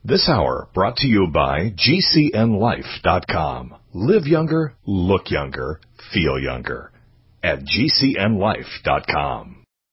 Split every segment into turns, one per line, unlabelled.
This hour brought to you by GCNLife.com. Live younger, look younger, feel younger at GCNLife.com.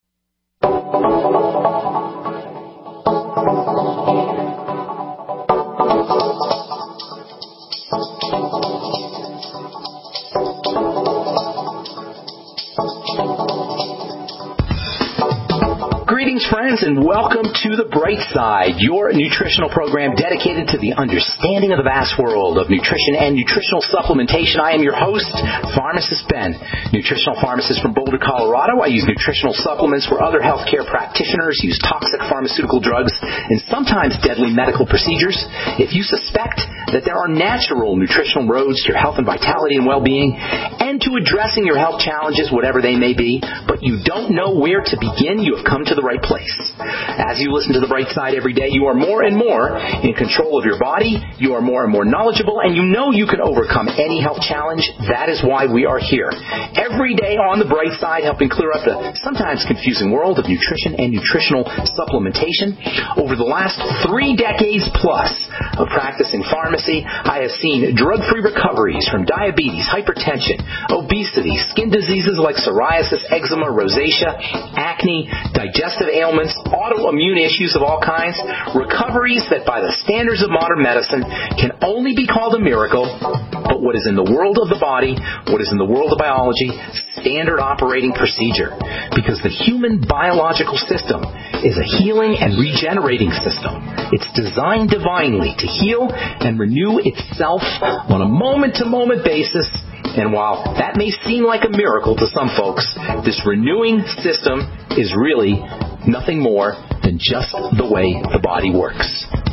Greetings, friends, and welcome to The Bright Side, your nutritional program dedicated to the understanding of the vast world of nutrition and nutritional supplementation. I am your host, Pharmacist Ben, nutritional pharmacist from Boulder, Colorado. I use nutritional supplements where other healthcare practitioners use toxic pharmaceutical drugs and sometimes deadly medical procedures. If you suspect that there are natural nutritional roads to your health and vitality and well-being and to addressing your health challenges, whatever they may be, but you don't know where to begin, you have come to the right place. As you listen to The Bright Side every day, you are more and more in control of your body, you are more and more knowledgeable, and you know you can overcome any health challenge. That is why we are here. Every day on The Bright Side, helping clear up the sometimes confusing world of nutrition and nutritional supplementation. Over the last 3 decades plus of practicing pharmacy, I have seen drug-free recoveries from diabetes, hypertension, obesity, skin diseases like psoriasis, eczema, rosacea, acne, digestive ailments, autoimmune issues of all kinds, recoveries that by the standards of modern medicine can only be called a miracle, but what is in the world of the body, what is in the world of biology, standard operating procedure. Because the human biological system is a healing and regenerating system. It's designed divinely to heal and renew itself on a moment-to-moment basis. And while that may seem like a miracle to some folks, this renewing system is really nothing more than just the way the body works.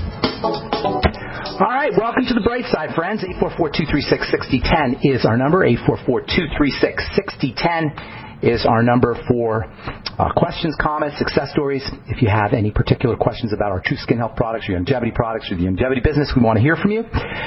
All right, welcome to The Bright Side, friends. 844-236-6010 is our number. 844-236-6010 is our number for questions, comments, success stories. If you have any particular questions about our True Skin Health products, or your longevity products, or the longevity business, we want to hear from you.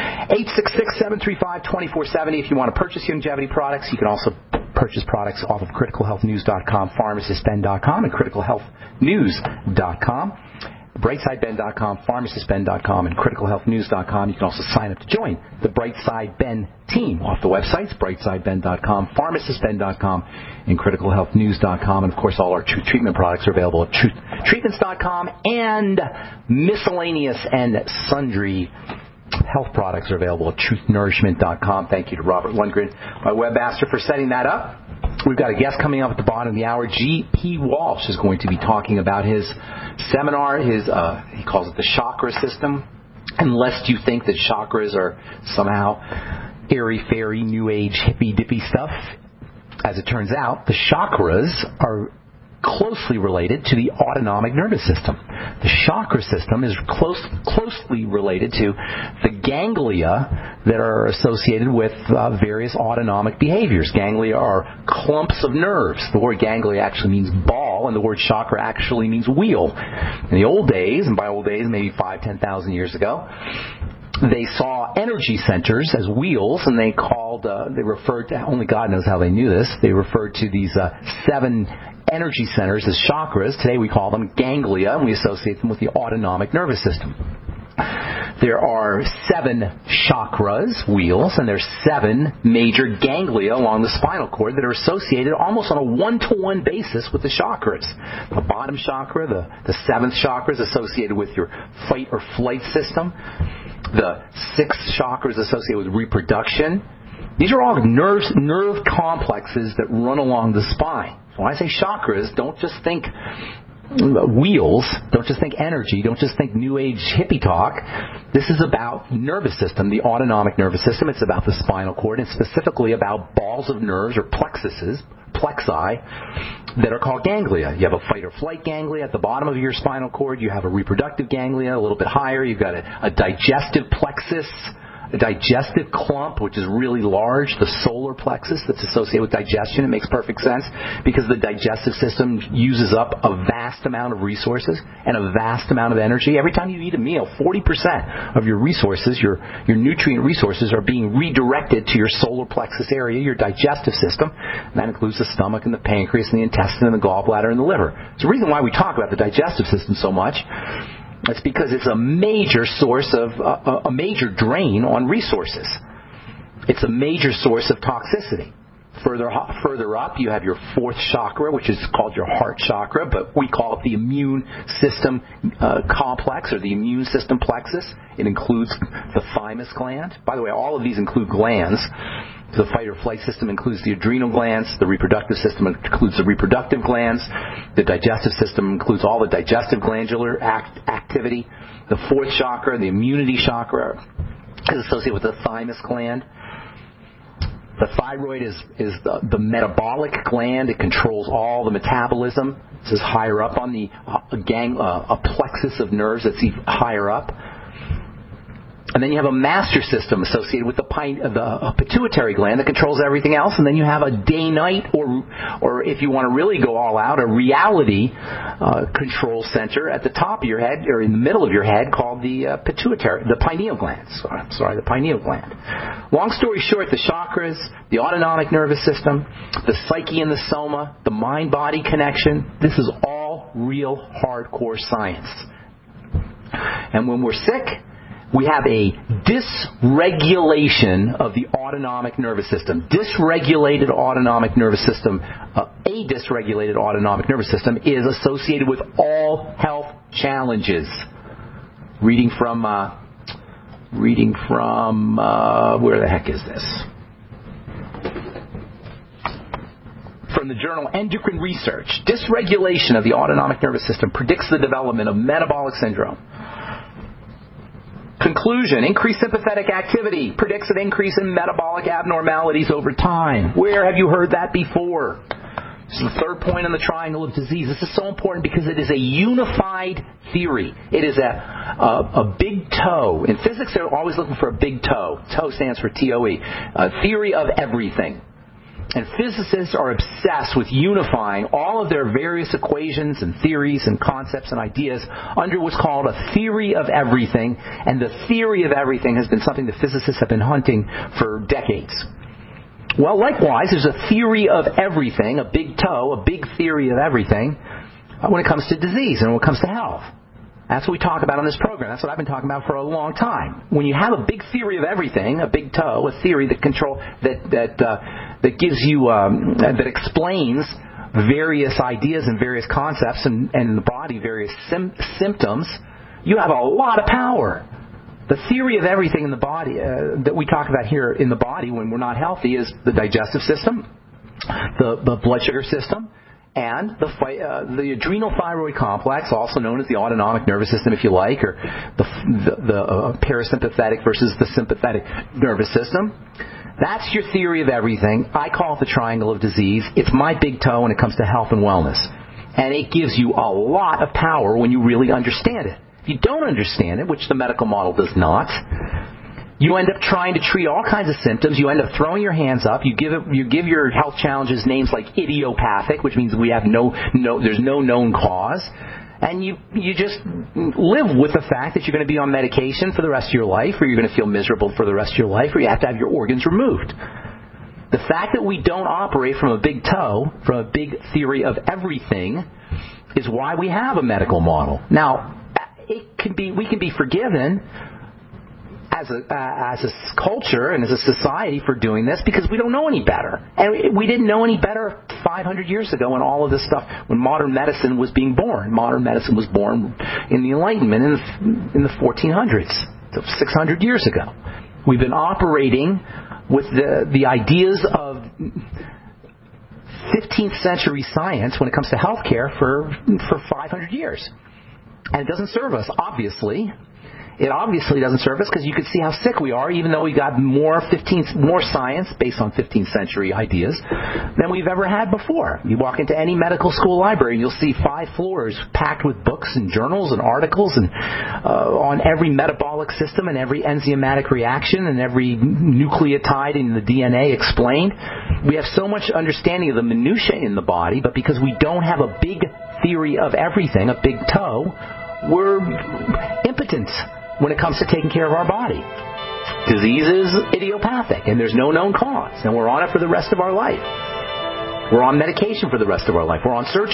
866-735-2470. If you want to purchase your longevity products, you can also purchase products off of criticalhealthnews.com, pharmacistben.com, and criticalhealthnews.com. BrightSideBen.com, PharmacistBen.com, and CriticalHealthNews.com. You can also sign up to join the Brightside Ben team off the websites, BrightSideBen.com, PharmacistBen.com, and CriticalHealthNews.com. And, of course, all our Truth Treatment products are available at TruthTreatments.com, and miscellaneous and sundry health products are available at TruthNourishment.com. Thank you to Robert Lundgren, my webmaster, for setting that up. We've got a guest coming up at the bottom of the hour. G.P. Walsh is going to be talking about his seminar. He calls it the chakra system. Unless you think that chakras are somehow airy-fairy, new age, hippy-dippy stuff. As it turns out, the chakras are closely related to the autonomic nervous system. The chakra system is closely related to the ganglia that are associated with various autonomic behaviors. Ganglia are clumps of nerves. The word ganglia actually means ball, and the word chakra actually means wheel. In the old days, and by old days, maybe 5,000-10,000 years ago, they saw energy centers as wheels, and they referred to, only God knows how they knew this, they referred to these 7 energy centers as chakras. Today we call them ganglia, and we associate them with the autonomic nervous system. There are 7 chakras, wheels, and there's 7 major ganglia along the spinal cord that are associated almost on a one-to-one basis with the chakras. The bottom chakra, the 7th chakra, is associated with your fight or flight system. The 6th chakra is associated with reproduction. These are all nerve complexes that run along the spine. So when I say chakras, don't just think wheels, don't just think energy, don't just think new age hippie talk. This is about nervous system, the autonomic nervous system. It's about the spinal cord, and specifically about balls of nerves or plexi that are called ganglia. You have a fight or flight ganglia at the bottom of your spinal cord. You have a reproductive ganglia a little bit higher. You've got a digestive plexus, a digestive clump, which is really large, the solar plexus that's associated with digestion. It makes perfect sense because the digestive system uses up a vast amount of resources and a vast amount of energy. Every time you eat a meal, 40% of your resources, your nutrient resources, are being redirected to your solar plexus area, your digestive system. And that includes the stomach and the pancreas and the intestine and the gallbladder and the liver. It's the reason why we talk about the digestive system so much. It's because it's a major source of, a major drain on resources. It's a major source of toxicity. Further up, you have your fourth chakra, which is called your heart chakra, but we call it the immune system complex, or the immune system plexus. It includes the thymus gland. By the way, all of these include glands. The fight or flight system includes the adrenal glands. The reproductive system includes the reproductive glands. The digestive system includes all the digestive glandular activity. The fourth chakra, the immunity chakra, is associated with the thymus gland. The thyroid is the metabolic gland. It controls all the metabolism. This is higher up on the a plexus of nerves that's even higher up. And then you have a master system associated with the pituitary gland that controls everything else. And then you have a day-night, or if you want to really go all out, a reality control center at the top of your head, or in the middle of your head, called the pineal gland. The pineal gland. Long story short, the chakras, the autonomic nervous system, the psyche and the soma, the mind-body connection, this is all real hardcore science. And when we're sick, we have a dysregulation of the autonomic nervous system. Dysregulated autonomic nervous system, a dysregulated autonomic nervous system is associated with all health challenges. Reading from where the heck is this? From the journal Endocrine Research. Dysregulation of the autonomic nervous system predicts the development of metabolic syndrome. Conclusion, increased sympathetic activity predicts an increase in metabolic abnormalities over time. Where have you heard that before? This is the third point in the triangle of disease. This is so important because it is a unified theory. It is a big toe. In physics, they're always looking for a big toe. Toe stands for TOE. A theory of everything. And physicists are obsessed with unifying all of their various equations and theories and concepts and ideas under what's called a theory of everything. And the theory of everything has been something that physicists have been hunting for decades. Well, likewise, there's a theory of everything, a big toe, a big theory of everything when it comes to disease and when it comes to health. That's what we talk about on this program. That's what I've been talking about for a long time. When you have a big theory of everything, a big toe, a theory that gives you that explains various ideas and various concepts and in the body various symptoms, you have a lot of power. The theory of everything in the body that we talk about here in the body when we're not healthy is the digestive system, the blood sugar system, and the adrenal thyroid complex, also known as the autonomic nervous system, if you like, or the parasympathetic versus the sympathetic nervous system. That's your theory of everything. I call it the triangle of disease. It's my big toe when it comes to health and wellness. And it gives you a lot of power when you really understand it. If you don't understand it, which the medical model does not, you end up trying to treat all kinds of symptoms. You end up throwing your hands up. You give your health challenges names like idiopathic, which means we have there's no known cause. And you just live with the fact that you're going to be on medication for the rest of your life, or you're going to feel miserable for the rest of your life, or you have to have your organs removed. The fact that we don't operate from a big toe, from a big theory of everything, is why we have a medical model. Now, we can be forgiven as a culture and as a society for doing this because we don't know any better. And we didn't know any better 500 years ago when all of this stuff, when modern medicine was being born. Modern medicine was born in the Enlightenment in the 1400s, 600 years ago. We've been operating with the ideas of 15th century science when it comes to healthcare for 500 years. And it doesn't serve us, obviously. It obviously doesn't serve us because you can see how sick we are, even though we got more science based on 15th century ideas than we've ever had before. You walk into any medical school library and you'll see 5 floors packed with books and journals and articles and on every metabolic system and every enzymatic reaction and every nucleotide in the DNA explained. We have so much understanding of the minutiae in the body, but because we don't have a big theory of everything, a big toe, we're impotent when it comes to taking care of our body. Disease is idiopathic, and there's no known cause, and we're on it for the rest of our life. We're on medication for the rest of our life. We're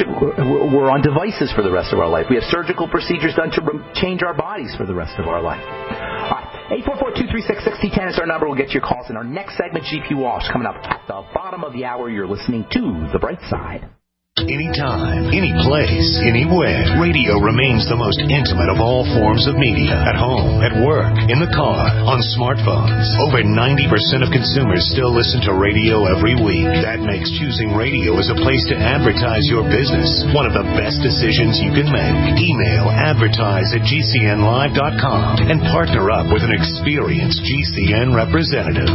on devices for the rest of our life. We have surgical procedures done to change our bodies for the rest of our life. All right, 844-236-6010 is our number. We'll get your calls in our next segment. GP Walsh coming up at the bottom of the hour. You're listening to The Bright Side.
Anytime, any place, anywhere, radio remains the most intimate of all forms of media. At home, at work, in the car, on smartphones. Over 90% of consumers still listen to radio every week. That makes choosing radio as a place to advertise your business one of the best decisions you can make. Email advertise@gcnlive.com and partner up with an experienced GCN representative.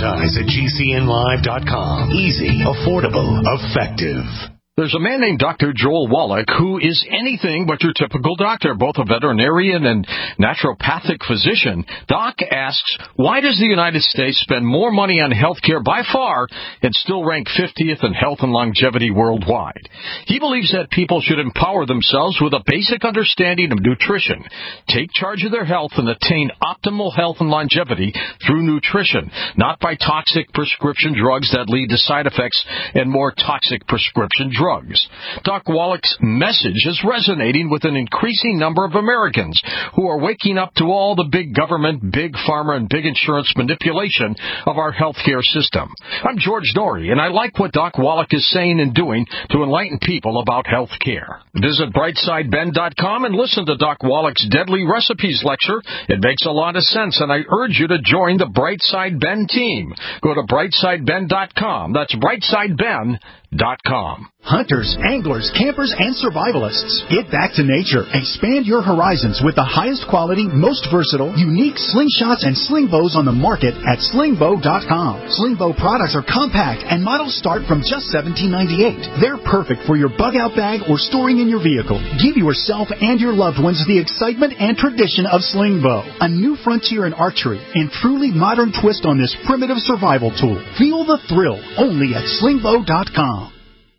Advertise@gcnlive.com. Easy, affordable, effective.
There's a man named Dr. Joel Wallach who is anything but your typical doctor, both a veterinarian and naturopathic physician. Doc asks, why does the United States spend more money on health care by far and still rank 50th in health and longevity worldwide? He believes that people should empower themselves with a basic understanding of nutrition, take charge of their health, and attain optimal health and longevity through nutrition, not by toxic prescription drugs that lead to side effects and more toxic prescription drugs. Doc Wallach's message is resonating with an increasing number of Americans who are waking up to all the big government, big pharma, and big insurance manipulation of our healthcare system. I'm George Norrie, and I like what Doc Wallach is saying and doing to enlighten people about health care. Visit brightsideben.com and listen to Doc Wallach's Deadly Recipes lecture. It makes a lot of sense, and I urge you to join the Brightside Ben team. Go to brightsideben.com. That's brightsideben.com.
Hunters, anglers, campers, and survivalists. Get back to nature. Expand your horizons with the highest quality, most versatile, unique slingshots and sling bows on the market at slingbow.com. Slingbow products are compact and models start from just $17.98. They're perfect for your bug-out bag or storing in your vehicle. Give yourself and your loved ones the excitement and tradition of Slingbow, a new frontier in archery and truly modern twist on this primitive survival tool. Feel the thrill only at slingbow.com.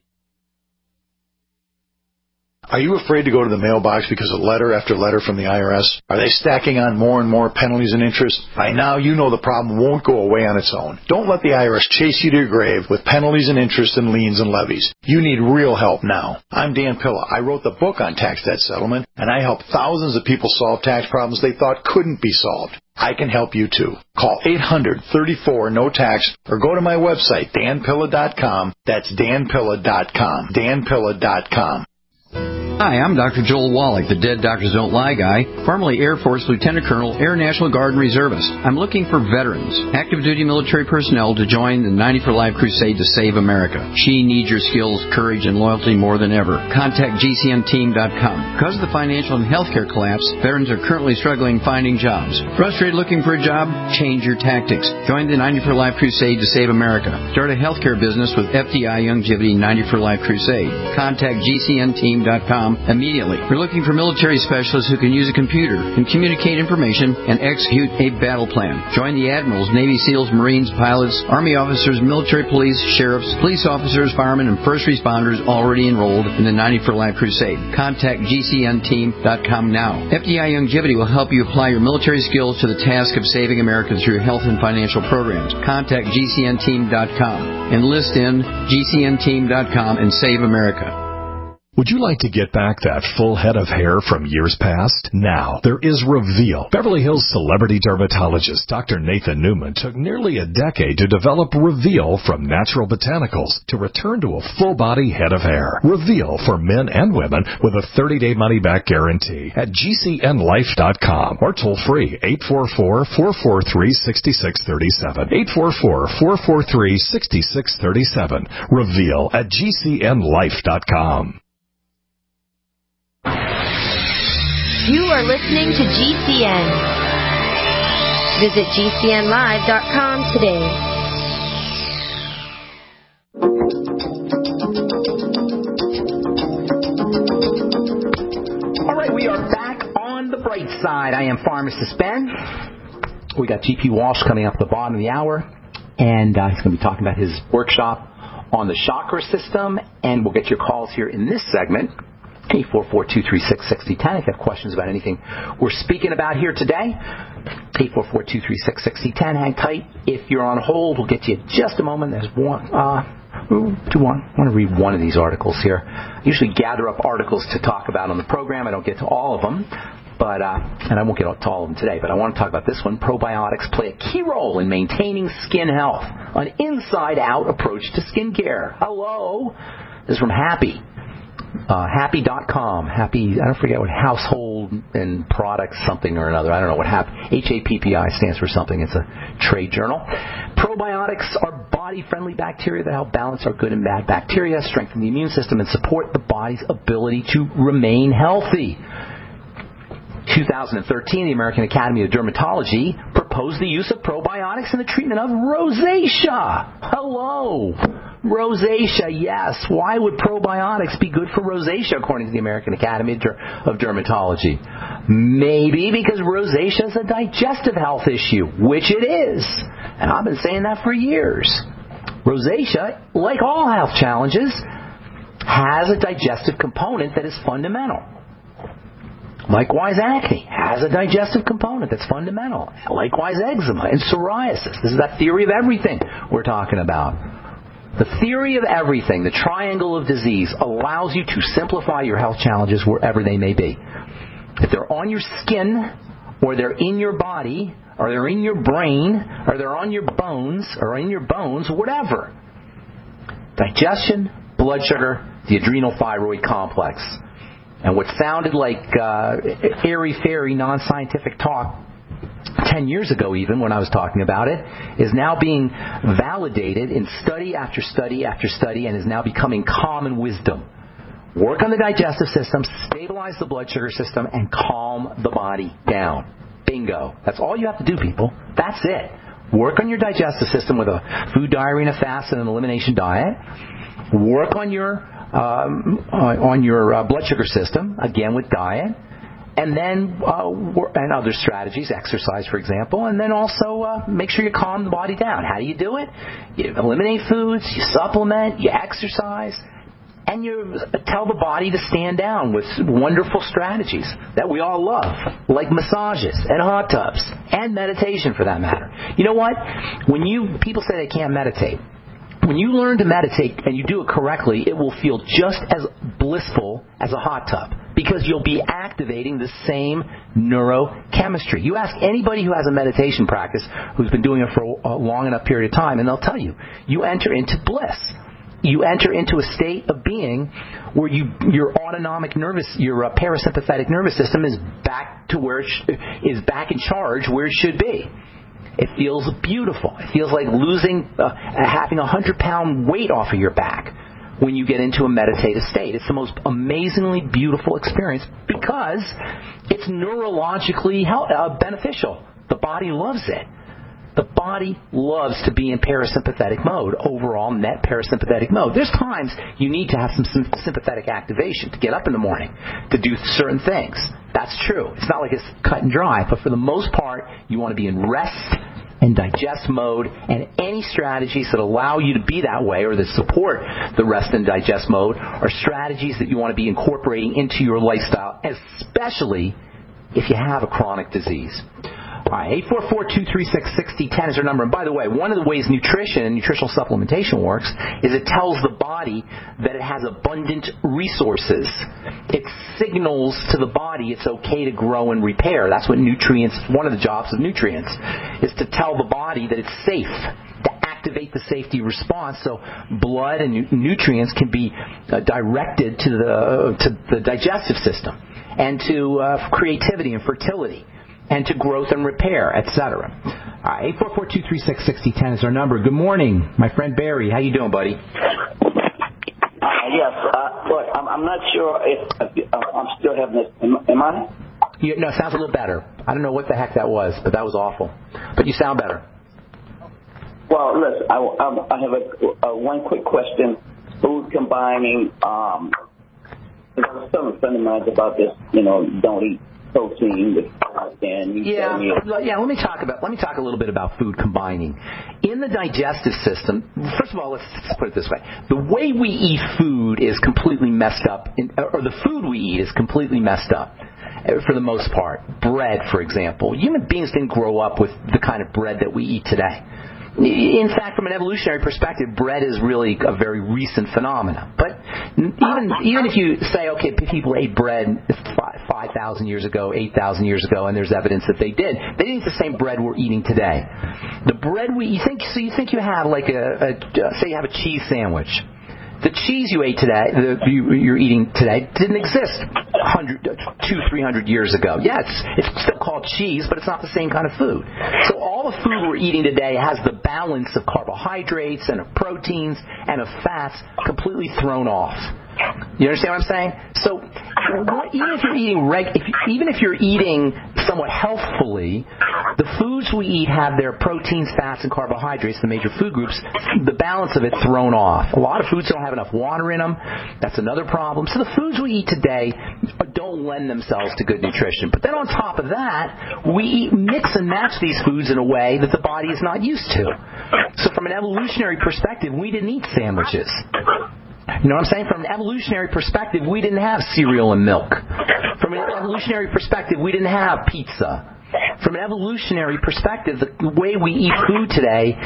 Are you afraid to go to the mailbox because of letter after letter from the IRS? Are they stacking on more and more penalties and interest? By now, you know the problem won't go away on its own. Don't let the IRS chase you to your grave with penalties and interest and liens and levies. You need real help now. I'm Dan Pilla. I wrote the book on tax debt settlement, and I helped thousands of people solve tax problems they thought couldn't be solved. I can help you too. Call 800-34-NO-TAX or go to my website, danpilla.com. That's danpilla.com. danpilla.com.
Hi, I'm Dr. Joel Wallach, the Dead Doctors Don't Lie guy, formerly Air Force Lieutenant Colonel, Air National Guard and Reservist. I'm looking for veterans, active duty military personnel to join the 90 for Life crusade to save America. She needs your skills, courage, and loyalty more than ever. Contact GCNteam.com. Because of the financial and healthcare collapse, veterans are currently struggling finding jobs. Frustrated looking for a job? Change your tactics. Join the 90 for Life crusade to save America. Start a healthcare business with FDI Longevity 90 for Life crusade. Contact GCNteam.com immediately. We're looking for military specialists who can use a computer and communicate information and execute a battle plan. Join the admirals, Navy SEALs, Marines, pilots, Army officers, military police, sheriffs, police officers, firemen, and first responders already enrolled in the 90 for Life crusade. Contact GCNteam.com now. FDI Longevity will help you apply your military skills to the task of saving America through health and financial programs. Contact GCNteam.com. Enlist in GCNteam.com and save America.
Would you like to get back that full head of hair from years past? Now, there is Reveal. Beverly Hills celebrity dermatologist Dr. Nathan Newman took nearly a decade to develop Reveal from natural botanicals to return to a full-body head of hair. Reveal for men and women with a 30-day money-back guarantee at GCNlife.com or toll-free 844-443-6637. 844-443-6637. Reveal at GCNlife.com.
You are listening to GCN. Visit GCNlive.com today.
All right, we are back on the bright side. I am Pharmacist Ben. We got GP Walsh coming up at the bottom of the hour, and he's going to be talking about his workshop on the chakra system, and we'll get your calls here in this segment. 844-236-6010 if you have questions about anything we're speaking about here today. 844-236-6010. Hang tight. If you're on hold, we'll get to you in just a moment. There's want to read one of these articles here. I usually gather up articles to talk about on the program. I don't get to all of them, but and I won't get to all of them today, but I want to talk about this one. Probiotics play a key role in maintaining skin health. An inside-out approach to skincare. Hello. This is from Happy. Happy.com. Happy, I don't forget what, household and products something or another. I don't know what HAPPI stands for something. It's a trade journal. Probiotics are body-friendly bacteria that help balance our good and bad bacteria, strengthen the immune system, and support the body's ability to remain healthy. 2013, the American Academy of Dermatology proposed the use of probiotics in the treatment of rosacea. Hello. Rosacea, yes. Why would probiotics be good for rosacea, according to the American Academy of Dermatology? Maybe because rosacea is a digestive health issue, which it is. And I've been saying that for years. Rosacea, like all health challenges, has a digestive component that is fundamental. Likewise, acne has a digestive component that's fundamental. Likewise, eczema and psoriasis. This is that theory of everything we're talking about. The theory of everything, the triangle of disease, allows you to simplify your health challenges wherever they may be. If they're on your skin, or they're in your body, or they're in your brain, or they're on your bones, or in your bones, whatever. Digestion, blood sugar, the adrenal thyroid complex. And what sounded like airy-fairy, non-scientific talk 10 years ago even, when I was talking about it, is now being validated in study after study after study and is now becoming common wisdom. Work on the digestive system, stabilize the blood sugar system, and calm the body down. Bingo. That's all you have to do, people. That's it. Work on your digestive system with a food diary and a fast and an elimination diet. Work on your blood sugar system, again with diet. And then and other strategies, exercise, for example, and then also make sure you calm the body down. How do you do it? You eliminate foods, you supplement, you exercise, and you tell the body to stand down with wonderful strategies that we all love, like massages and hot tubs and meditation, for that matter. You know what? When people say they can't meditate, when you learn to meditate and you do it correctly, it will feel just as blissful as a hot tub because you'll be activating the same neurochemistry. You ask anybody who has a meditation practice who's been doing it for a long enough period of time, and they'll tell you, you enter into bliss. You enter into a state of being where your parasympathetic nervous system is back to where is back in charge where it should be. It feels beautiful. It feels like having a 100-pound weight off of your back when you get into a meditative state. It's the most amazingly beautiful experience because it's neurologically beneficial. The body loves it. The body loves to be in parasympathetic mode, overall net parasympathetic mode. There's times you need to have some sympathetic activation to get up in the morning, to do certain things. That's true. It's not like it's cut and dry, but for the most part, you want to be in rest and digest mode, and any strategies that allow you to be that way or that support the rest and digest mode are strategies that you want to be incorporating into your lifestyle, especially if you have a chronic disease. All right, 844-236-6010 is our number. And by the way, one of the ways nutrition and nutritional supplementation works is it tells the body that it has abundant resources. It signals to the body it's okay to grow and repair. That's what nutrients, one of the jobs of nutrients, is to tell the body that it's safe, to activate the safety response so blood and nutrients can be directed to the digestive system and to creativity and fertility, and to growth and repair, etc. 844-236-6010 is our number. Good morning, my friend Barry. How you doing, buddy?
Yes. Look, I'm not sure if I'm still having this. Am I?
No, it sounds a little better. I don't know what the heck that was, but that was awful. But you sound better.
Well, listen, I have a one quick question. Food combining. I was telling a friend of mine about this. Don't eat protein with
let me talk a little bit about food combining. In the digestive system, first of all, let's put it this way. The way we eat food is completely messed up, or the food we eat is completely messed up for the most part. Bread, for example. Human beings didn't grow up with the kind of bread that we eat today. In fact, from an evolutionary perspective, bread is really a very recent phenomenon. But even if you say, okay, people ate bread 5,000 years ago, 8,000 years ago, and there's evidence that they didn't eat the same bread we're eating today. The bread you think you have like say you have a cheese sandwich. The cheese you ate today, you're eating today, didn't exist 200-300 years ago. Yeah, it's still called cheese, but it's not the same kind of food. So all the food we're eating today has the balance of carbohydrates and of proteins and of fats completely thrown off. You understand what I'm saying? So even if you're eating somewhat healthfully, the foods we eat have their proteins, fats, and carbohydrates, the major food groups, the balance of it thrown off. A lot of foods don't have enough water in them. That's another problem. So the foods we eat today don't lend themselves to good nutrition. But then on top of that, we mix and match these foods in a way that the body is not used to. So from an evolutionary perspective, we didn't eat sandwiches. You know what I'm saying? From an evolutionary perspective, we didn't have cereal and milk. From an evolutionary perspective, we didn't have pizza. From an evolutionary perspective, the way we eat food today,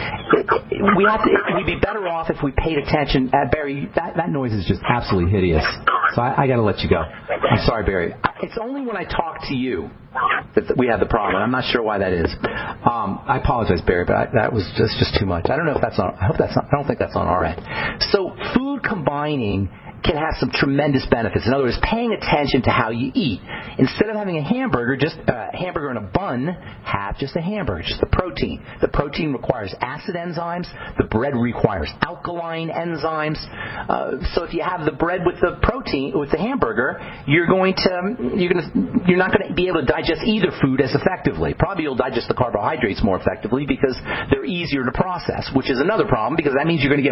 we'd be better off if we paid attention. Barry, that noise is just absolutely hideous. So I got to let you go. I'm sorry, Barry. It's only when I talk to you that we have the problem. I'm not sure why that is. I apologize, Barry, but that was just too much. I don't know if that's on. I don't think that's on our end. So food combining can have some tremendous benefits. In other words, paying attention to how you eat. Instead of having a hamburger, just a hamburger and a bun, have just a hamburger, just the protein. The protein requires acid enzymes. The bread requires alkaline enzymes. So if you have the bread with the protein, with the hamburger, you're not going to be able to digest either food as effectively. Probably you'll digest the carbohydrates more effectively because they're easier to process, which is another problem because that means you're going to get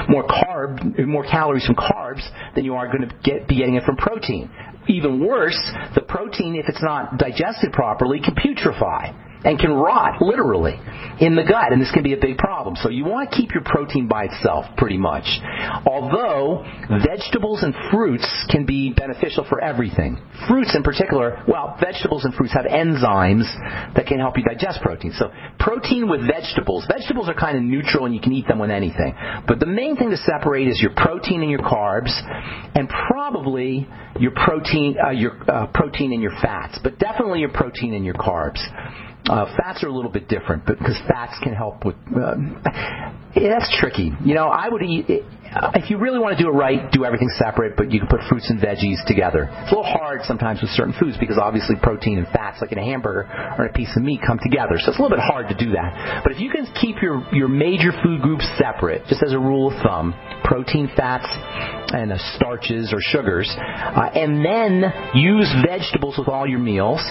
more calories from carbs than you are going to be getting it from protein. Even worse, the protein, if it's not digested properly, can putrefy and can rot, literally, in the gut, and this can be a big problem. So you want to keep your protein by itself, pretty much. Although, vegetables and fruits can be beneficial for everything. Fruits in particular, vegetables and fruits have enzymes that can help you digest protein. So protein with vegetables are kind of neutral and you can eat them with anything. But the main thing to separate is your protein and your carbs, and probably your protein and your fats, but definitely your protein and your carbs. Fats are a little bit different, because fats can help with. That's tricky. I would eat. If you really want to do it right, do everything separate, but you can put fruits and veggies together. It's a little hard sometimes with certain foods because obviously protein and fats, like in a hamburger or a piece of meat, come together. So it's a little bit hard to do that. But if you can keep your major food groups separate, just as a rule of thumb, protein, fats, and starches or sugars, and then use vegetables with all your meals,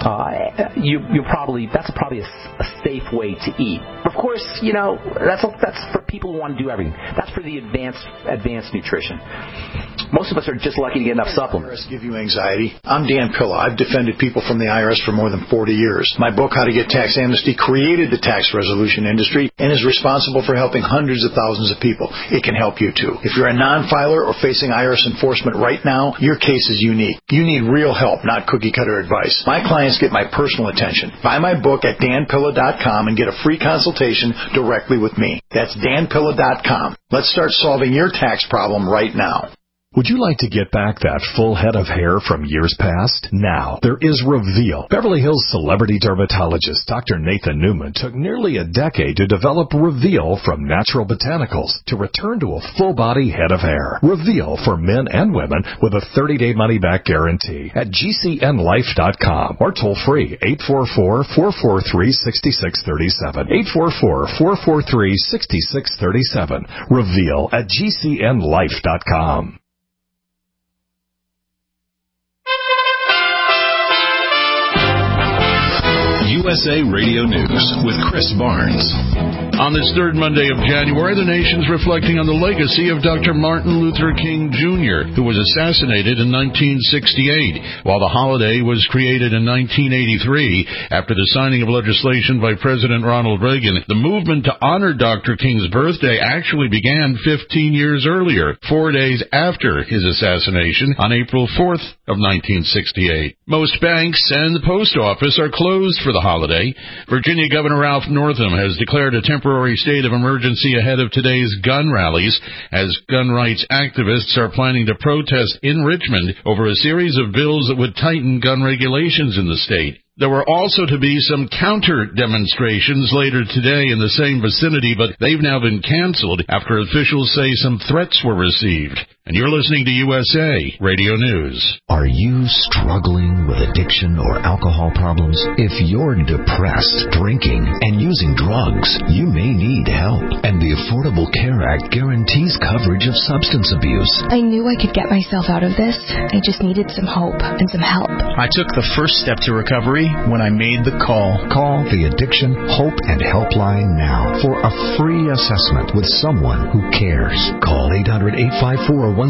that's probably a safe way to eat. Of course, that's for people who want to do everything. That's for the advanced nutrition. Most of us are just lucky to get enough supplements.
Give you anxiety. I'm Dan Pilla. I've defended people from the IRS for more than 40 years. My book, How to Get Tax Amnesty, created the tax resolution industry and is responsible for helping hundreds of thousands of people. It can help you too. If you're a non-filer or facing IRS enforcement right now, your case is unique. You need real help, not cookie-cutter advice. My clients get my personal attention. Buy my book at danpilla.com and get a free consultation directly with me. That's danpilla.com. Let's start solving your tax problem right now.
Would you like to get back that full head of hair from years past? Now, there is Reveal. Beverly Hills celebrity dermatologist Dr. Nathan Newman took nearly a decade to develop Reveal from natural botanicals to return to a full-body head of hair. Reveal for men and women with a 30-day money-back guarantee at GCNlife.com or toll free 844-443-6637. 844-443-6637. Reveal at GCNlife.com.
USA Radio News with Chris Barnes.
On this third Monday of January, the nation's reflecting on the legacy of Dr. Martin Luther King Jr., who was assassinated in 1968. While the holiday was created in 1983, after the signing of legislation by President Ronald Reagan, the movement to honor Dr. King's birthday actually began 15 years earlier, 4 days after his assassination on April 4th of 1968. Most banks and the post office are closed for the holiday. Virginia Governor Ralph Northam has declared a temporary state of emergency ahead of today's gun rallies, as gun rights activists are planning to protest in Richmond over a series of bills that would tighten gun regulations in the state. There were also to be some counter-demonstrations later today in the same vicinity, but they've now been canceled after officials say some threats were received. And you're listening to USA Radio News.
Are you struggling with addiction or alcohol problems? If you're depressed, drinking, and using drugs, you may need help. And the Affordable Care Act guarantees coverage of substance abuse.
I knew I could get myself out of this. I just needed some hope and some help.
I took the first step to recovery when I made the call.
Call the Addiction Hope and Helpline now for a free assessment with someone who cares. Call 800-854-1055.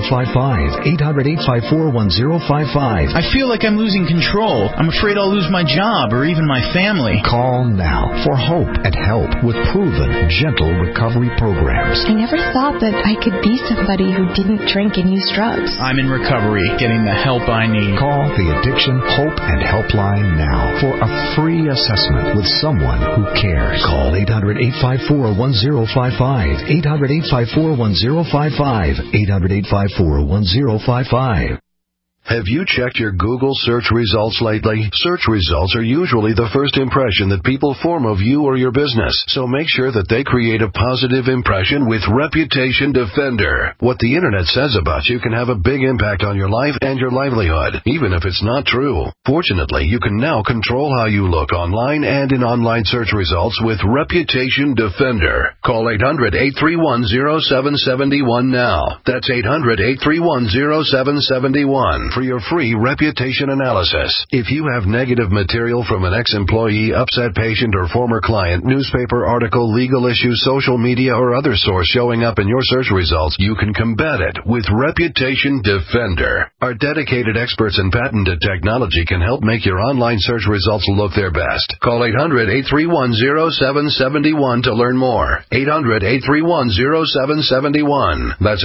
800-854-1055.
I feel like I'm losing control. I'm afraid I'll lose my job or even my family.
Call now for hope and help with proven, gentle recovery programs.
I never thought that I could be somebody who didn't drink and use drugs.
I'm in recovery, getting the help I need.
Call the Addiction Hope and Helpline now for a free assessment with someone who cares. Call 800-854-1055. 800-854-1055. 800-854-1055.
Have you checked your Google search results lately? Search results are usually the first impression that people form of you or your business, so make sure that they create a positive impression with Reputation Defender. What the Internet says about you can have a big impact on your life and your livelihood, even if it's not true. Fortunately, you can now control how you look online and in online search results with Reputation Defender. Call 800-831-0771 now. That's 800-831-0771. For your free reputation analysis. If you have negative material from an ex-employee, upset patient, or former client, newspaper article, legal issue, social media, or other source showing up in your search results, you can combat it with Reputation Defender. Our dedicated experts in patented technology can help make your online search results look their best. Call 800-831-0771 to learn more. 800-831-0771. That's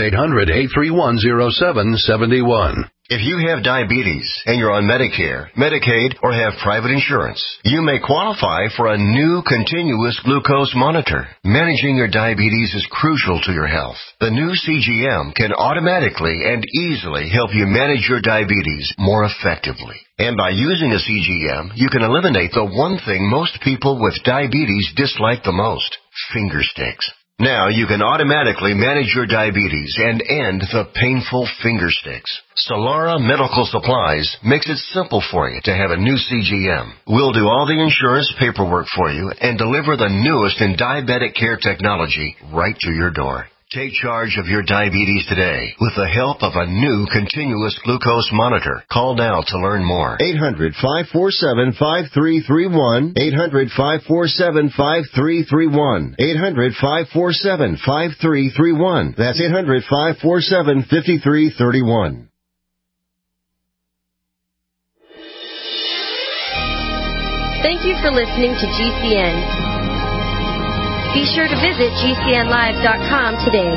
800-831-0771.
If you have diabetes and you're on Medicare, Medicaid, or have private insurance, you may qualify for a new continuous glucose monitor. Managing your diabetes is crucial to your health. The new CGM can automatically and easily help you manage your diabetes more effectively. And by using a CGM, you can eliminate the one thing most people with diabetes dislike the most: finger sticks. Now you can automatically manage your diabetes and end the painful finger sticks. Solara Medical Supplies makes it simple for you to have a new CGM. We'll do all the insurance paperwork for you and deliver the newest in diabetic care technology right to your door. Take charge of your diabetes today with the help of a new continuous glucose monitor. Call now to learn more.
800-547-5331. 800-547-5331. 800-547-5331. That's 800-547-5331.
Thank you for listening to GCN. Be sure to visit GCNlive.com today.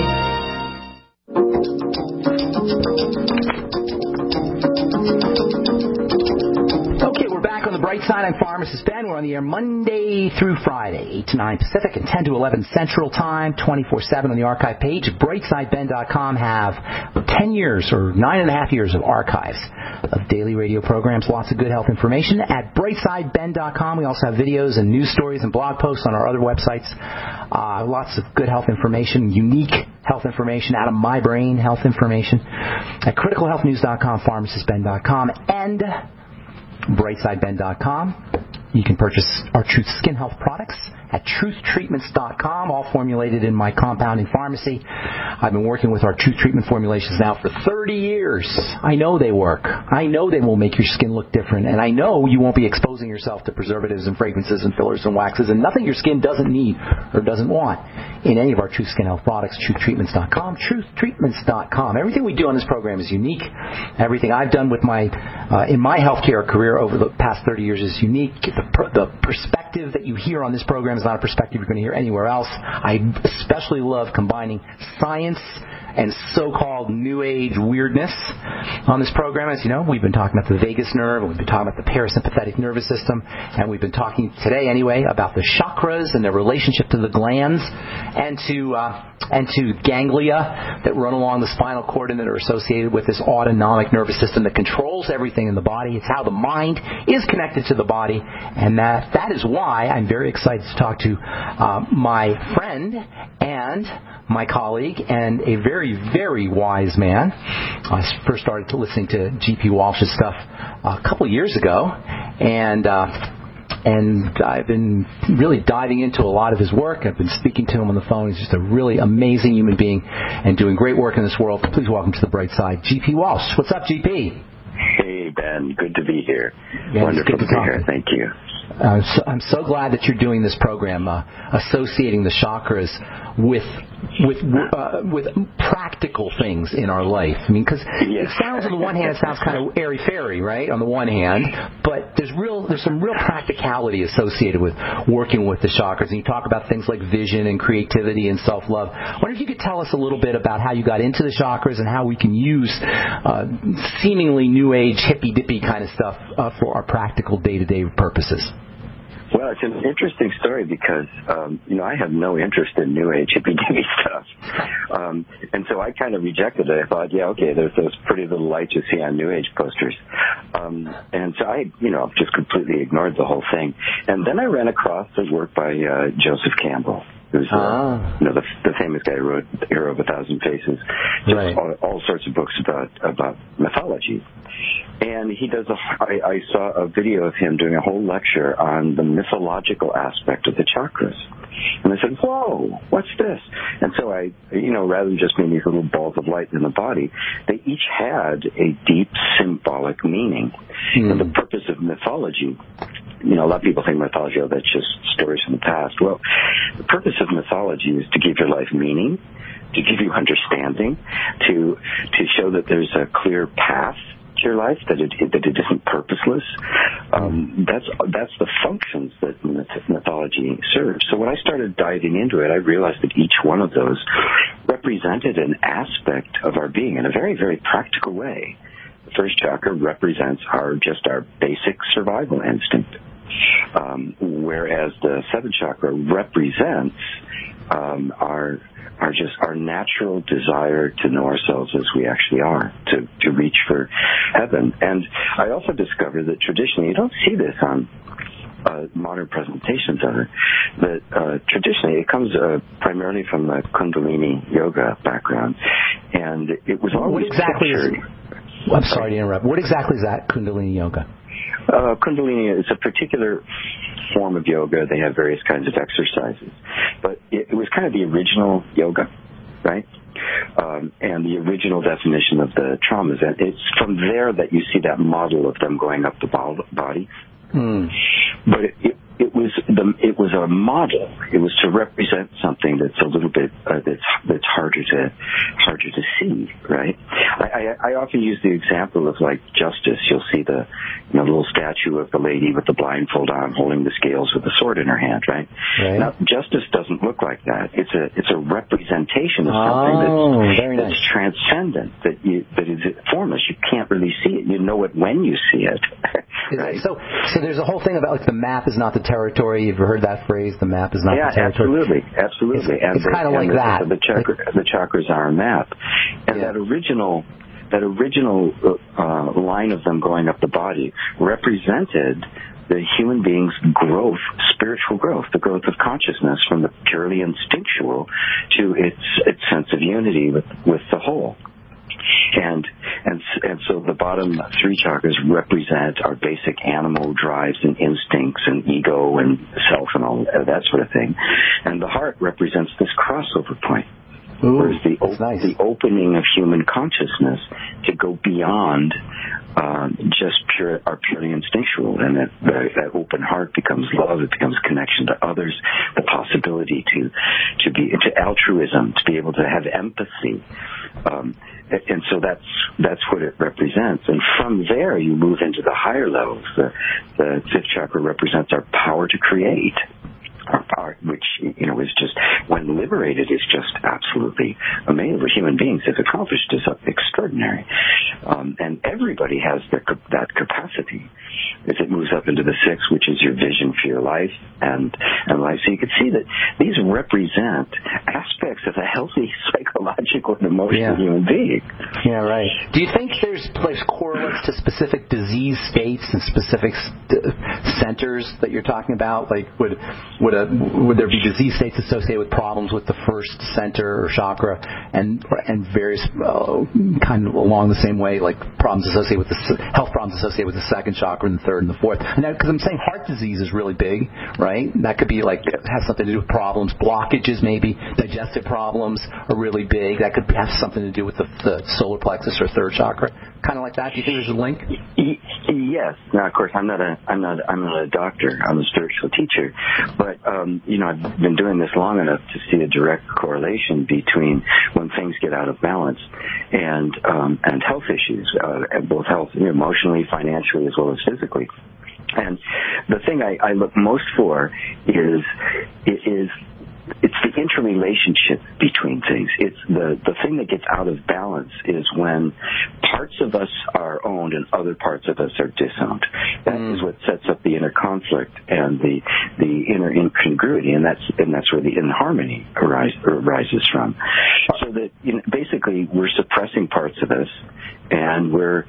Okay, we're back on the bright side. I'm Pharmacist Ben. We're on the air Monday through Friday, 8 to 9 Pacific and 10 to 11 Central Time, 24/7 on the archive page. BrightSideBen.com have 10 years or 9.5 years of archives of daily radio programs, lots of good health information. At BrightSideBen.com, we also have videos and news stories and blog posts on our other websites. Lots of good health information, unique health information, out of my brain health information. At CriticalHealthNews.com, PharmacistBen.com, and BrightSideBen.com. You can purchase our Truth Skin Health products at TruthTreatments.com, all formulated in my compounding pharmacy. I've been working with our Truth Treatment formulations now for 30 years. I know they work. I know they will make your skin look different, and I know you won't be exposing yourself to preservatives and fragrances and fillers and waxes and nothing your skin doesn't need or doesn't want in any of our Truth Skin Health products. TruthTreatments.com, TruthTreatments.com. Everything we do on this program is unique. Everything I've done with my in my healthcare career over the past 30 years is unique. The perspective that you hear on this program is not a perspective you're going to hear anywhere else. I especially love combining science and so-called New Age weirdness on this program. As you know, we've been talking about the vagus nerve, and we've been talking about the parasympathetic nervous system, and we've been talking today anyway about the chakras and their relationship to the glands and to ganglia that run along the spinal cord and that are associated with this autonomic nervous system that controls everything in the body. It's how the mind is connected to the body, and that is why I'm very excited to talk to my friend and my colleague and a very, very wise man. I first started listening to G.P. Walsh's stuff a couple years ago, and I've been really diving into a lot of his work. I've been speaking to him on the phone. He's just a really amazing human being and doing great work in this world. Please welcome to the bright side, G.P. Walsh. What's up, G.P.?
Hey, Ben. Good to be here.
Yeah,
wonderful to be here. Thank you.
I'm so glad that you're doing this program, associating the chakras with practical things in our life. I mean, because it sounds, on the one hand, it sounds kind of airy-fairy, right, on the one hand, but there's some real practicality associated with working with the chakras. And you talk about things like vision and creativity and self-love. I wonder if you could tell us a little bit about how you got into the chakras and how we can use seemingly New Age, hippy-dippy kind of stuff for our practical day-to-day purposes.
Well, it's an interesting story because, I have no interest in New Age hippy-dippy stuff. And so I kind of rejected it. I thought, there's those pretty little lights you see on New Age posters. And so I, just completely ignored the whole thing. And then I ran across the work by Joseph Campbell, who's the famous guy who wrote The Hero of a Thousand Faces, just all sorts of books about mythology. And he does I saw a video of him doing a whole lecture on the mythological aspect of the chakras. And I said, whoa, what's this? And so I, rather than just being these little balls of light in the body, they each had a deep symbolic meaning. And the purpose of mythology, a lot of people think mythology, that's just stories from the past. Well, the purpose of mythology is to give your life meaning, to give you understanding, to show that there's a clear path to your life, that it isn't purposeless. That's the functions that mythology serves. So when I started diving into it, I realized that each one of those represented an aspect of our being in a very, very practical way. The first chakra represents our basic survival instinct, whereas the seventh chakra represents our natural desire to know ourselves as we actually are, to reach for heaven. And I also discovered that traditionally, you don't see this on modern presentations of it, that traditionally it comes primarily from the Kundalini yoga background, and it was always pictured.
I'm sorry to interrupt. What exactly is that, Kundalini yoga?
Kundalini is a particular form of yoga. They have various kinds of exercises. But it was kind of the original yoga, right? And the original definition of the traumas. And it's from there that you see that model of them going up the body. But it was a model. It was to represent something that's a little bit that's harder to see, right? I often use the example of like Justice. You'll see the little statue of the lady with the blindfold on, holding the scales with a sword in her hand, right? Now, Justice doesn't look like that. It's a representation of something that's transcendent, that is formless. You can't really see it. You know it when you see it. Right?
So there's a whole thing about like the map is not the territory. You've heard that phrase, the map is not the territory.
Absolutely.
It's kind of like that.
The chakras are a map. And that original line of them going up the body represented the human being's growth, spiritual growth, the growth of consciousness from the purely instinctual to its sense of unity with the whole. And so the bottom three chakras represent our basic animal drives and instincts and ego and self and all that sort of thing. And the heart represents this crossover point. Whereas the opening of human consciousness to go beyond just our purely instinctual, and that open heart becomes love. It becomes connection to others, the possibility to be into altruism, to be able to have empathy, and so that's what it represents. And from there, you move into the higher levels. The fifth chakra represents our power to create. Our power, which is just when liberated is just absolutely amazing. What human beings have accomplished is extraordinary. And everybody has that capacity as it moves up into the 6, which is your vision for your life and life. So you can see that these represent aspects of a healthy psychological and emotional human being.
Yeah, right. Do you think there's correlates to specific disease states and specific centers that you're talking about? Like, would there be disease states associated with problems with the first center or chakra, and various kind of along the same way, like problems associated with health problems associated with the second chakra and the third and the fourth? And because I'm saying heart disease is really big, right? That could be has something to do with problems, blockages maybe, digestive problems are really big. That could have something to do with the solar plexus or third chakra, kind of like that. Do you think there's a link?
Yes. Now, of course, I'm not a doctor. I'm a spiritual teacher, but I've been doing this long enough to see a direct correlation between when things get out of balance and health issues, both health, emotionally, financially, as well as physically. And the thing I look most for is it's the interrelationship between things. It's the thing that gets out of balance is when parts of us are owned and other parts of us are disowned. That is what sets up the inner conflict and the inner incongruity, and that's where the inharmony arises from. So that basically we're suppressing parts of us, and we're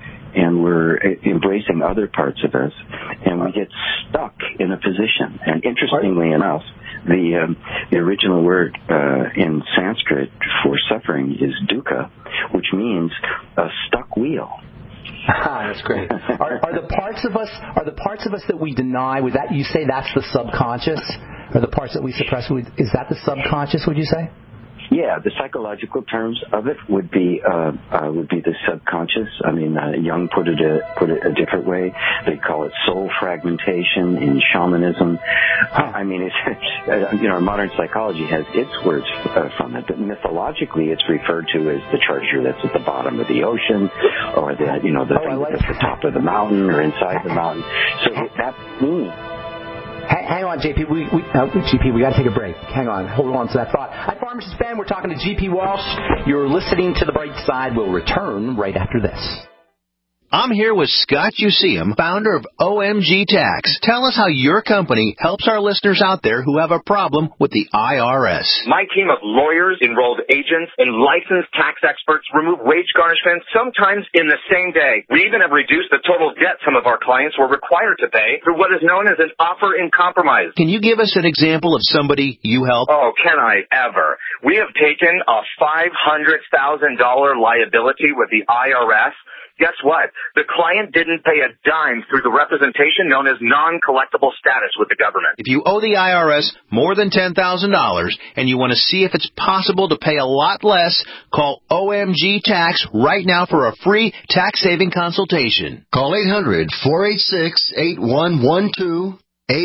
embracing other parts of us, and we get stuck in a position. And interestingly enough, the original word in Sanskrit for suffering is dukkha, which means a stuck wheel.
That's great. Are the parts of us that we deny? Would that you say that's the subconscious? Or the parts that we suppress? Is that the subconscious? Would you say?
Yeah, the psychological terms of it would be the subconscious. I mean, Jung put it a different way. They call it soul fragmentation in shamanism. I mean, modern psychology has its words from it, but mythologically, it's referred to as the treasure that's at the bottom of the ocean, or the thing that's at the top of the mountain or inside the mountain. So that means.
Hang on, JP. We got to take a break. Hang on. Hold on to that thought. Hi, Pharmacist Ben. We're talking to JP Walsh. You're listening to The Bright Side. We'll return right after this.
I'm here with Scott Useum, founder of OMG Tax. Tell us how your company helps our listeners out there who have a problem with the IRS.
My team of lawyers, enrolled agents, and licensed tax experts remove wage garnishments sometimes in the same day. We even have reduced the total debt some of our clients were required to pay through what is known as an offer in compromise.
Can you give us an example of somebody you help?
Oh, can I ever? We have taken a $500,000 liability with the IRS. Guess what? The client didn't pay a dime through the representation known as non-collectible status with the government.
If you owe the IRS more than $10,000 and you want to see if it's possible to pay a lot less, call OMG Tax right now for a free tax-saving consultation.
Call 800-486-8112.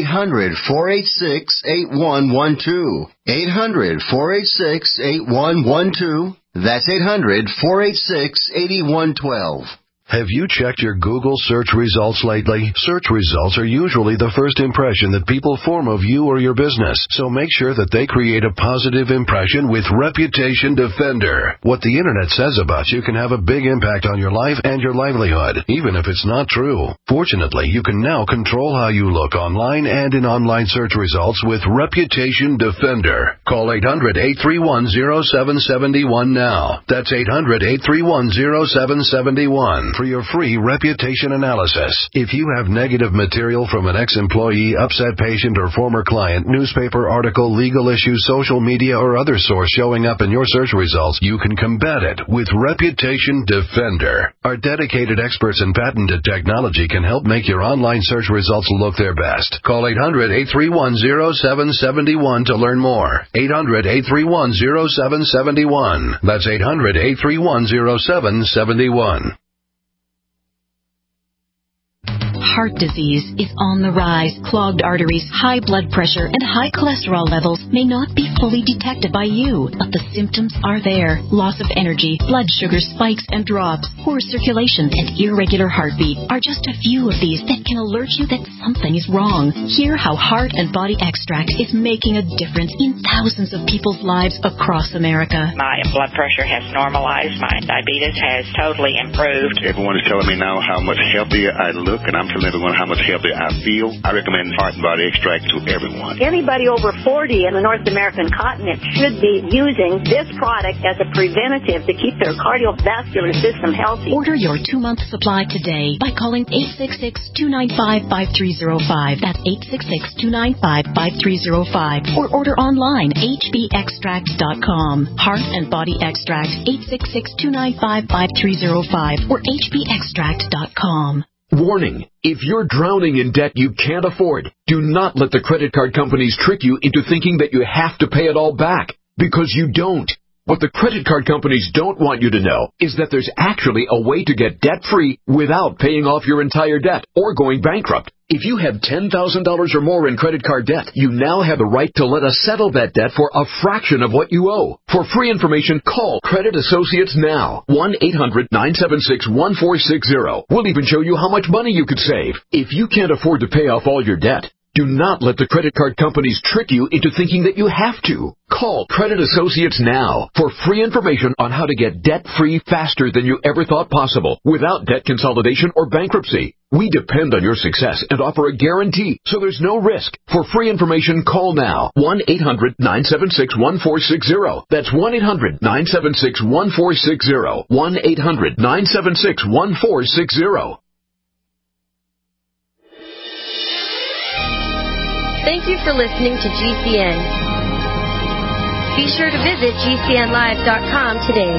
800-486-8112. 800-486-8112. That's 800-486-8112.
Have you checked your Google search results lately? Search results are usually the first impression that people form of you or your business, so make sure that they create a positive impression with Reputation Defender. What the Internet says about you can have a big impact on your life and your livelihood, even if it's not true. Fortunately, you can now control how you look online and in online search results with Reputation Defender. Call 800-831-0771 now. That's 800-831-0771. For your free reputation analysis. If you have negative material from an ex-employee, upset patient, or former client, newspaper article, legal issue, social media, or other source showing up in your search results, you can combat it with Reputation Defender. Our dedicated experts in patented technology can help make your online search results look their best. Call 800-831-0771 to learn more. 800-831-0771. That's 800-831-0771.
Heart disease is on the rise. Clogged arteries, high blood pressure, and high cholesterol levels may not be fully detected by you, but the symptoms are there. Loss of energy, blood sugar spikes and drops, poor circulation, and irregular heartbeat are just a few of these that can alert you that something is wrong. Hear how Heart and Body Extract is making a difference in thousands of people's lives across America.
My blood pressure has normalized. My diabetes has totally improved.
Everyone is telling me now how much healthier I look, and I'm telling everyone how much healthier I feel. I recommend Heart and Body Extract to everyone.
Anybody over 40 in the North American continent should be using this product as a preventative to keep their cardiovascular system healthy.
Order your 2-month supply today by calling 866-295-5305. That's 866-295-5305. Or order online, hbextract.com. Heart and Body Extract, 866-295-5305 or hbextract.com.
Warning, if you're drowning in debt you can't afford, do not let the credit card companies trick you into thinking that you have to pay it all back, because you don't. What the credit card companies don't want you to know is that there's actually a way to get debt-free without paying off your entire debt or going bankrupt. If you have $10,000 or more in credit card debt, you now have the right to let us settle that debt for a fraction of what you owe. For free information, call Credit Associates now. 1-800-976-1460. We'll even show you how much money you could save. If you can't afford to pay off all your debt, do not let the credit card companies trick you into thinking that you have to. Call Credit Associates now for free information on how to get debt-free faster than you ever thought possible without debt consolidation or bankruptcy. We depend on your success and offer a guarantee, so there's no risk. For free information, call now. 1-800-976-1460. That's 1-800-976-1460. 1-800-976-1460.
Thank you for listening to GCN. Be sure to visit GCNlive.com today.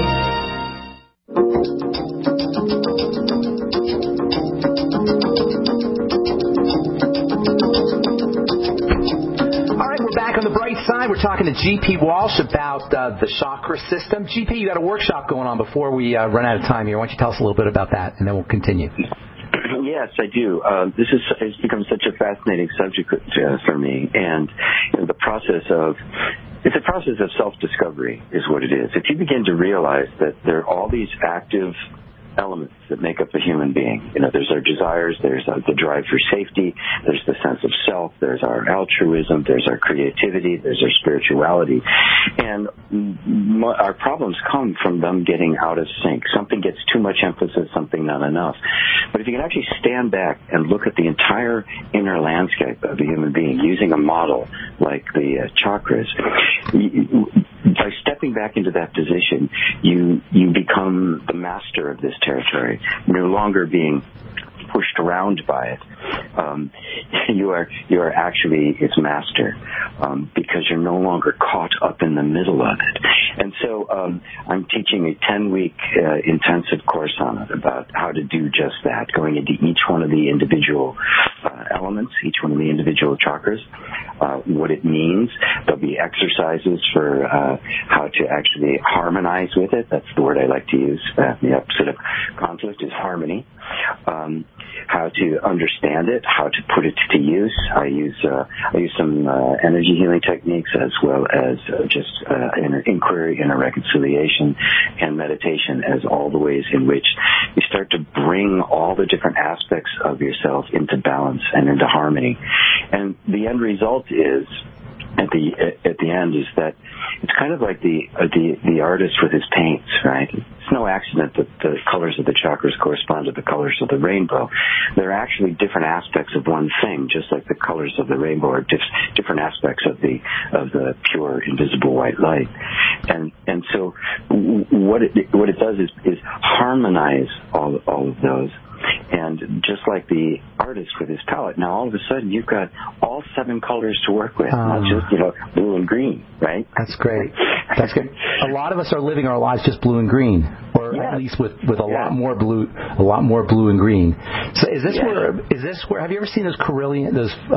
All right, we're back on the bright side. We're talking to G.P. Walsh about the chakra system. G.P., you got a workshop going on before we run out of time here. Why don't you tell us a little bit about that, and then we'll continue.
Yes, I do. This has become such a fascinating subject for me, and the process of it's a process of self-discovery is what it is. If you begin to realize that there are all these active elements that make up a human being. There's our desires, there's the drive for safety, there's the sense of self, there's our altruism, there's our creativity, there's our spirituality. And our problems come from them getting out of sync. Something gets too much emphasis, something not enough. But if you can actually stand back and look at the entire inner landscape of a human being using a model like the chakras, by stepping back into that position, you become the master of this territory, no longer being pushed around by it. You are actually its master, because you're no longer caught up in the middle of it. And so I'm teaching a 10-week intensive course on it about how to do just that, going into each one of the individual elements, each one of the individual chakras, what it means. There'll be exercises for how to actually harmonize with it. That's the word I like to use. The opposite of conflict is harmony. How to understand it, how to put it to use. I use some energy healing techniques, as well as just inner inquiry, inner reconciliation, and meditation as all the ways in which you start to bring all the different aspects of yourself into balance and into harmony. And the end result is, at the end, is that it's kind of like the artist with his paints, right? It's no accident that the colors of the chakras correspond to the colors of the rainbow. They're actually different aspects of one thing, just like the colors of the rainbow are different aspects of the pure invisible white light. And so what it does is harmonize all of those. And just like the artist with his palette, now all of a sudden you've got all 7 colors to work with, not just blue and green, right?
That's great. That's good. A lot of us are living our lives just blue and green, or at least with a lot more blue and green. So is this where have you ever seen those Carillion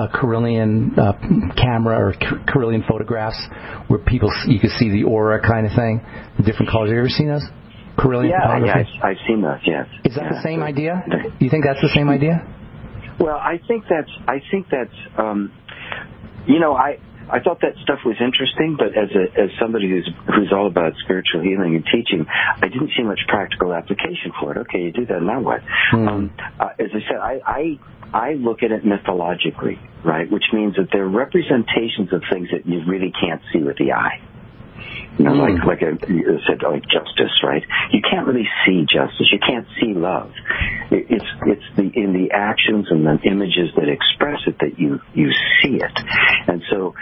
camera or Carillion photographs where you can see the aura kind of thing, the different colors? Have you ever seen those? Carillion photography?
Yeah, I've seen those. Yes.
Is that the same idea? You think that's the same idea?
Well, I think that's I thought that stuff was interesting, but as somebody who's all about spiritual healing and teaching, I didn't see much practical application for it. Okay, you do that, now what? As I said, I look at it mythologically, right? Which means that they're representations of things that you really can't see with the eye. You know, like I said, like justice, right? You can't really see justice. You can't see love. It's in the actions and the images that express it that you see it. And so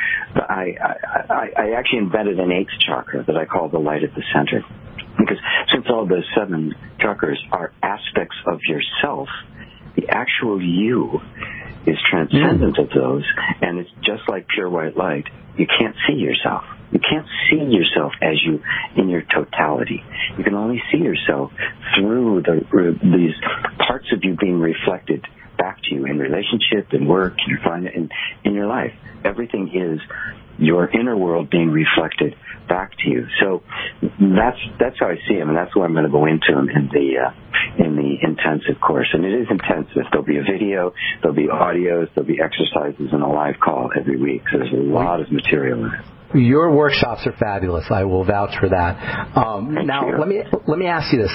I actually invented an eighth chakra that I call the light at the center. Because since all the 7 chakras are aspects of yourself, the actual you is transcendent of those, and it's just like pure white light. You can't see yourself. You can't see yourself as you in your totality. You can only see yourself through these parts of you being reflected back to you in relationship, in work, in your life. Everything is your inner world being reflected back to you. So that's how I see him, and that's what I'm going to go into him in the intensive course. And it is intensive. There'll be a video, there'll be audios, there'll be exercises, and a live call every week. So there's a lot of material in it.
Your workshops are fabulous. I will vouch for that. Now, let me ask you this.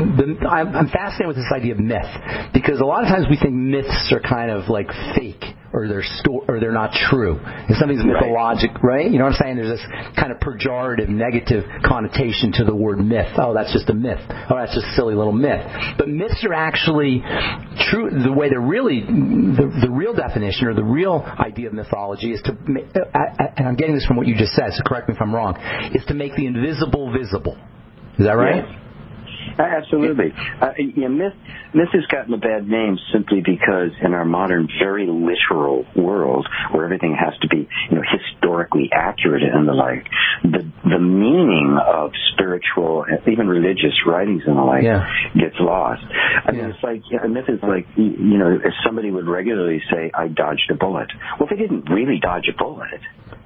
I'm fascinated with this idea of myth, because a lot of times we think myths are kind of like fake, or they're not true. If something's mythologic, right? You know what I'm saying? There's this kind of pejorative, negative connotation to the word myth. Oh, that's just a myth. Oh, that's just a silly little myth. But myths are actually true. The way they're really, the real definition or the real idea of mythology is to, and I'm getting this from what you just said, so correct me if I'm wrong, is to make the invisible visible. Is that right?
Yeah. Absolutely. Myth has gotten a bad name simply because in our modern, very literal world, where everything has to be, historically accurate and the like, the meaning of spiritual, even religious writings and the like gets lost. I mean, it's like a myth is like, if somebody would regularly say, "I dodged a bullet." Well, they didn't really dodge a bullet.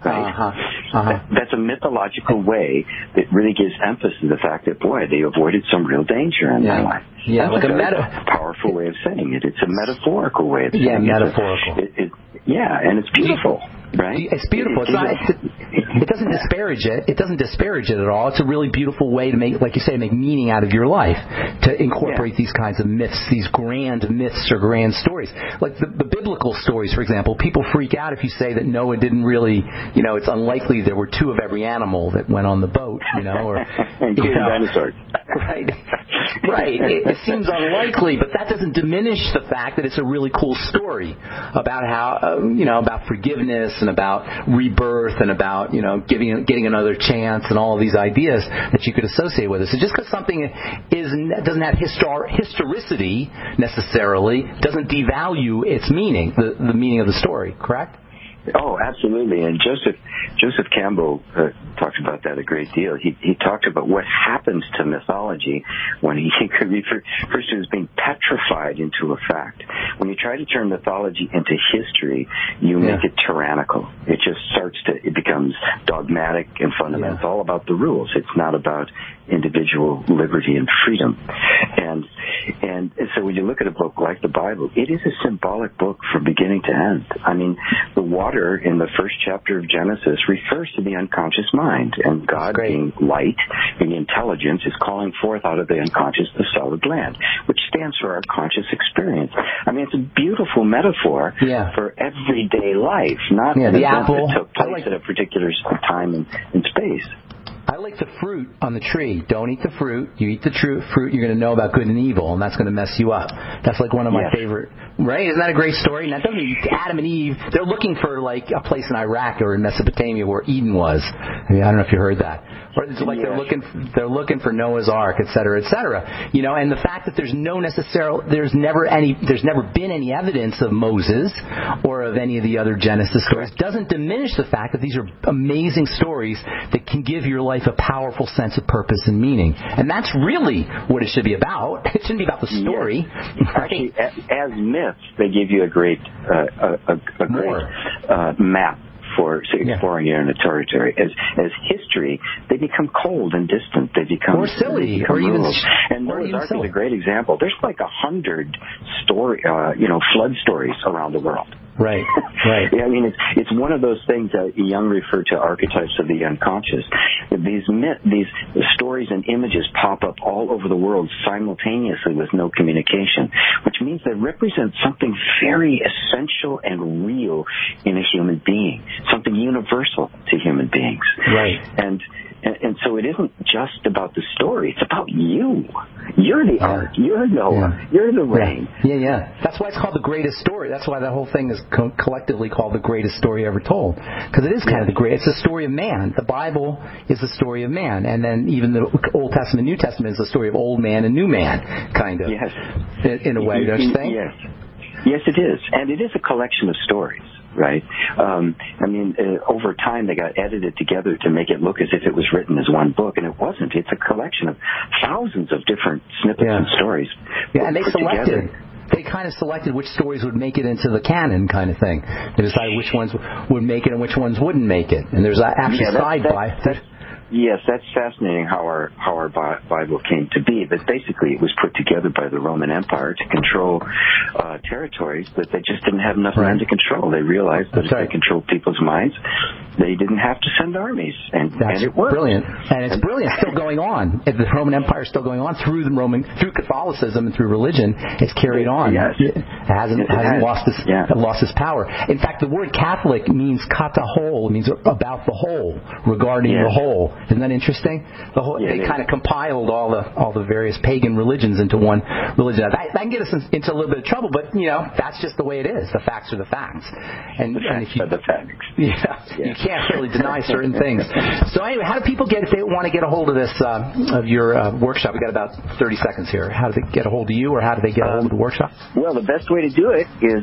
Right? That's a mythological way that really gives emphasis to the fact that, boy, they avoided some real danger in their life.
Yeah,
that's a powerful way of saying it. It's a metaphorical way of saying it.
Yeah, metaphorical.
And it's beautiful, right?
It's beautiful. It doesn't disparage it. It doesn't disparage it at all. It's a really beautiful way to make, like you say, make meaning out of your life, to incorporate these kinds of myths, these grand myths or grand stories. Like the biblical stories, for example. People freak out if you say that Noah didn't really, it's unlikely there were 2 of every animal that went on the boat, or
including dinosaurs.
Right. It seems unlikely, but that doesn't diminish the fact that it's a really cool story about how, about forgiveness and about rebirth and about, getting another chance and all of these ideas that you could associate with it. So just because something doesn't have historicity necessarily doesn't devalue its meaning, the meaning of the story, correct?
Oh, absolutely. And Joseph Campbell talked about that a great deal. He talked about what happens to mythology when he could refer to as being petrified into a fact. When you try to turn mythology into history, you make it tyrannical. It just it becomes dogmatic and fundamental. It's all about the rules. It's not about individual liberty and freedom. And so when you look at a book like the Bible, it is a symbolic book from beginning to end. I mean, the water in the first chapter of Genesis refers to the unconscious mind, and God, being light, being intelligence, is calling forth out of the unconscious the solid land, which stands for our conscious experience. I mean, it's a beautiful metaphor for everyday life, not an event that took place at a particular time and space.
I like the fruit on the tree. Don't eat the fruit. You eat the fruit, you're going to know about good and evil, and that's going to mess you up. That's like one of my favorite, right? Isn't that a great story? Now, doesn't mean Adam and Eve, they're looking for like a place in Iraq or in Mesopotamia where Eden was. I mean, I don't know if you heard that. Or it's like they're looking for Noah's Ark, et cetera, et cetera. And the fact that there's never been any evidence of Moses or of any of the other Genesis stories doesn't diminish the fact that these are amazing stories that can give your life a powerful sense of purpose and meaning. And that's really what it should be about. It shouldn't be about the story.
Yes. Actually, as myths, they give you a great map for exploring your inner territory. As history, they become cold and distant. They become
or silly, or even
and Noah's Ark is a great example. There's like 100 flood stories around the world.
Right.
I mean, it's one of those things that Jung referred to archetypes of the unconscious. These stories and images pop up all over the world simultaneously with no communication, which means they represent something very essential and real in a human being, something universal to human beings.
Right.
And so it isn't just about the story. It's about you. You're the art. You're Noah. You're the rain.
Yeah. That's why it's called the greatest story. That's why the whole thing is collectively called the greatest story ever told. Because it is kind of the greatest. It's the story of man. The Bible is the story of man. And then even the Old Testament, New Testament is the story of old man and new man, kind of.
Yes.
In a way, don't you think?
Yes, it is. And it is a collection of stories. Right. Over time they got edited together to make it look as if it was written as one book, and it wasn't. It's a collection of thousands of different snippets and stories.
Yeah, and they selected. They kind of selected which stories would make it into the canon, kind of thing. They decided which ones would make it and which ones wouldn't make it. And there's actually
Yes, that's fascinating how our Bible came to be. But basically, it was put together by the Roman Empire to control territories that they just didn't have enough men to control. They realized that if they controlled people's minds, they didn't have to send armies, and it worked.
Brilliant, and it's brilliant. It's still going on. The Roman Empire is still going on through Catholicism and through religion. It's carried on.
Yes.
It hasn't lost its power. In fact, the word Catholic means kata whole. It means about the whole, regarding the whole. Isn't that interesting? They kind of compiled all the various pagan religions into one religion. That can get us into a little bit of trouble, but that's just the way it is. The facts are the facts, and if you
are the facts.
You can't really deny certain things. So anyway, how do people if they want to get a hold of this of your workshop? We got about 30 seconds here. How do they get a hold of you, or how do they get a hold of the workshop?
Well, the best way to do it is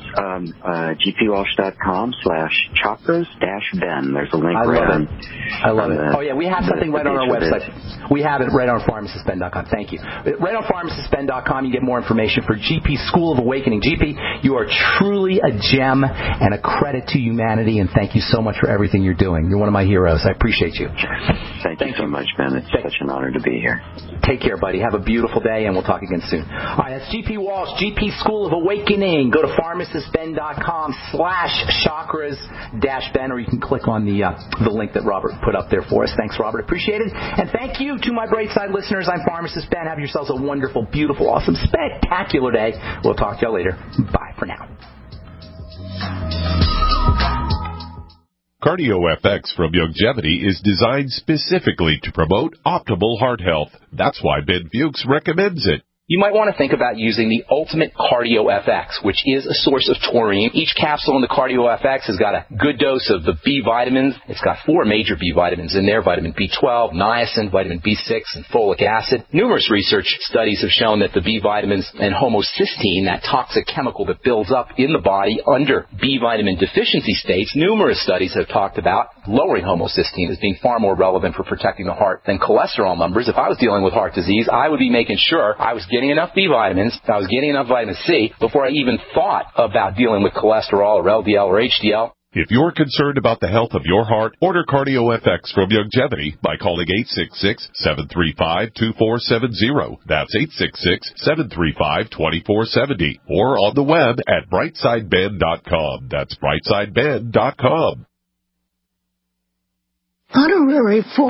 gpwalsh.com/chakras-ben. There's a link
I love it. Oh yeah, we have something right on our website. We have it right on pharmacistben.com. Thank you. Right on pharmacistben.com, you get more information for GP School of Awakening. GP, you are truly a gem and a credit to humanity, and thank you so much for everything you're doing. You're one of my heroes. I appreciate you.
Thank you so much, Ben. It's such an honor to be here.
Take care, buddy. Have a beautiful day, and we'll talk again soon. All right, that's GP Walsh, GP School of Awakening. Go to pharmacistben.com/chakras-ben, or you can click on the link that Robert put up there for us. Thanks, Robert. Appreciate it. And thank you to my Brightside listeners. I'm Pharmacist Ben. Have yourselves a wonderful, beautiful, awesome, spectacular day. We'll talk to y'all later. Bye for now.
CardioFX from Youngevity is designed specifically to promote optimal heart health. That's why Ben Fuchs recommends it.
You might want to think about using the Ultimate Cardio FX, which is a source of taurine. Each capsule in the Cardio FX has got a good dose of the B vitamins. It's got 4 major B vitamins in there: vitamin B12, niacin, vitamin B6, and folic acid. Numerous research studies have shown that the B vitamins and homocysteine, that toxic chemical that builds up in the body under B vitamin deficiency states, numerous studies have talked about lowering homocysteine as being far more relevant for protecting the heart than cholesterol numbers. If I was dealing with heart disease, I would be making sure I was getting enough B vitamins, I was getting enough vitamin C before I even thought about dealing with cholesterol or LDL or HDL.
If you're concerned about the health of your heart, order CardioFX from Youngevity by calling 866-735-2470. That's 866-735-2470. Or on the web at brightsideben.com. That's brightsideben.com.
Honorary